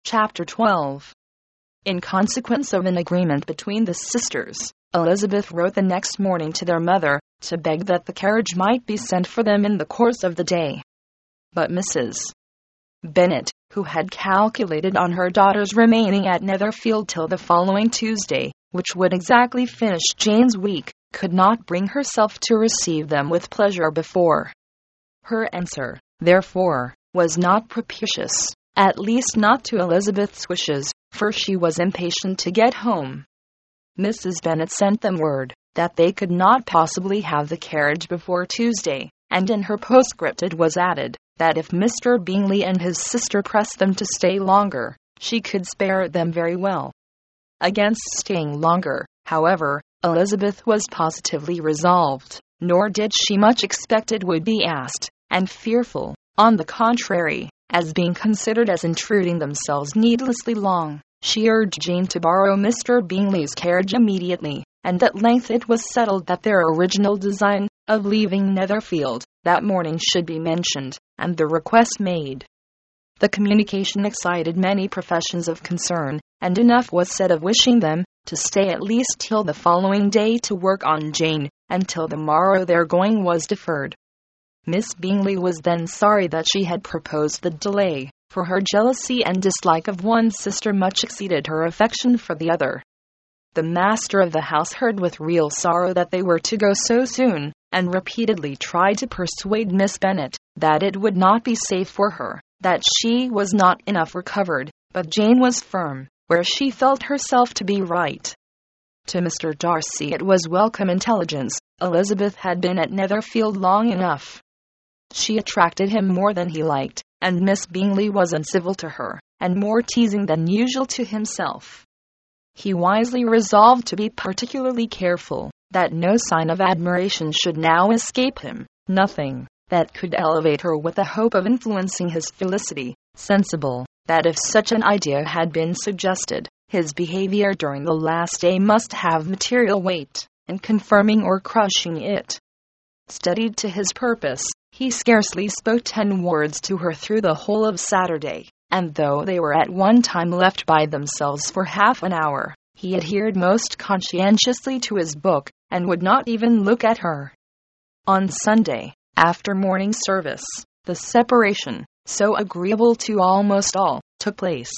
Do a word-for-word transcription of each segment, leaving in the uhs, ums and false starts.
Chapter twelve. In consequence of an agreement between the sisters, Elizabeth wrote the next morning to their mother, to beg that the carriage might be sent for them in the course of the day. But Missus Bennet, who had calculated on her daughters remaining at Netherfield till the following Tuesday, which would exactly finish Jane's week, could not bring herself to receive them with pleasure before. Her answer, therefore, was not propitious, at least not to Elizabeth's wishes, for she was impatient to get home. Missus Bennet sent them word that they could not possibly have the carriage before Tuesday, and in her postscript it was added that if Mister Bingley and his sister pressed them to stay longer, she could spare them very well. Against staying longer, however, Elizabeth was positively resolved, nor did she much expect it would be asked, and fearful, on the contrary, as being considered as intruding themselves needlessly long, she urged Jane to borrow Mister Bingley's carriage immediately, and at length it was settled that their original design of leaving Netherfield that morning should be mentioned, and the request made. The communication excited many professions of concern, and enough was said of wishing them to stay at least till the following day to work on Jane, and till the morrow their going was deferred. Miss Bingley was then sorry that she had proposed the delay, for her jealousy and dislike of one sister much exceeded her affection for the other. The master of the house heard with real sorrow that they were to go so soon, and repeatedly tried to persuade Miss Bennet that it would not be safe for her, that she was not enough recovered, but Jane was firm, where she felt herself to be right. To Mister Darcy it was welcome intelligence. Elizabeth had been at Netherfield long enough. She attracted him more than he liked, and Miss Bingley was uncivil to her, and more teasing than usual to himself. He wisely resolved to be particularly careful that no sign of admiration should now escape him, nothing that could elevate her with the hope of influencing his felicity, sensible that if such an idea had been suggested, his behavior during the last day must have material weight in confirming or crushing it. Studied to his purpose, he scarcely spoke ten words to her through the whole of Saturday, and though they were at one time left by themselves for half an hour, he adhered most conscientiously to his book, and would not even look at her. On Sunday, after morning service, the separation, so agreeable to almost all, took place.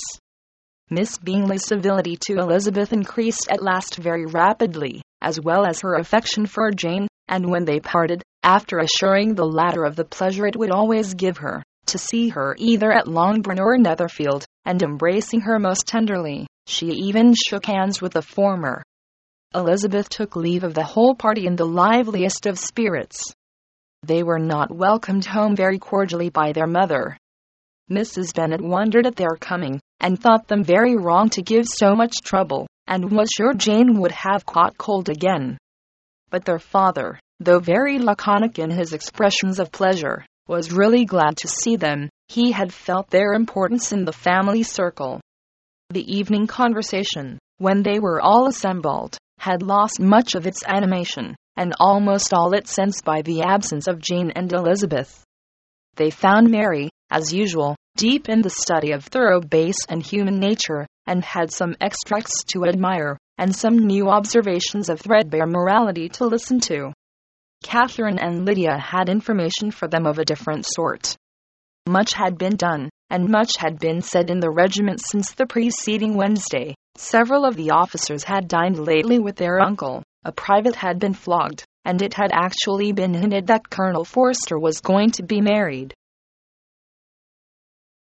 Miss Bingley's civility to Elizabeth increased at last very rapidly, as well as her affection for Jane, and when they parted, after assuring the latter of the pleasure it would always give her to see her either at Longbourn or Netherfield, and embracing her most tenderly, she even shook hands with the former. Elizabeth took leave of the whole party in the liveliest of spirits. They were not welcomed home very cordially by their mother. Missus Bennet wondered at their coming, and thought them very wrong to give so much trouble, and was sure Jane would have caught cold again. But their father, though very laconic in his expressions of pleasure, was really glad to see them. He had felt their importance in the family circle. The evening conversation, when they were all assembled, had lost much of its animation, and almost all its sense by the absence of Jane and Elizabeth. They found Mary, as usual, deep in the study of thorough base and human nature, and had some extracts to admire, and some new observations of threadbare morality to listen to. Catherine and Lydia had information for them of a different sort. Much had been done, and much had been said in the regiment since the preceding Wednesday. Several of the officers had dined lately with their uncle, a private had been flogged, and it had actually been hinted that Colonel Forster was going to be married.